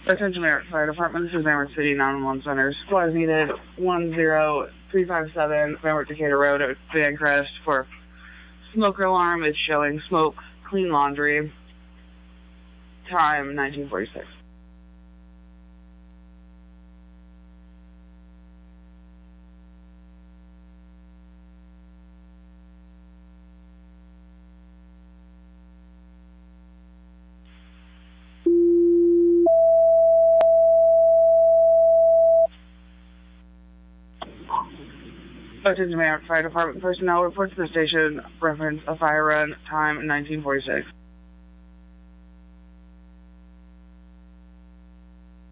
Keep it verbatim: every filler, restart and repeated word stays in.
Attention Merritt Fire Department, this is Merritt City nine one one Center. Supplies needed one zero three five seven Merritt Decatur Road at Vancrest for smoker alarm. It's showing smoke, clean laundry. Time nineteen forty-six. Attention Merritt Fire Department personnel report to the station. Reference a fire run. Time nineteen forty-six.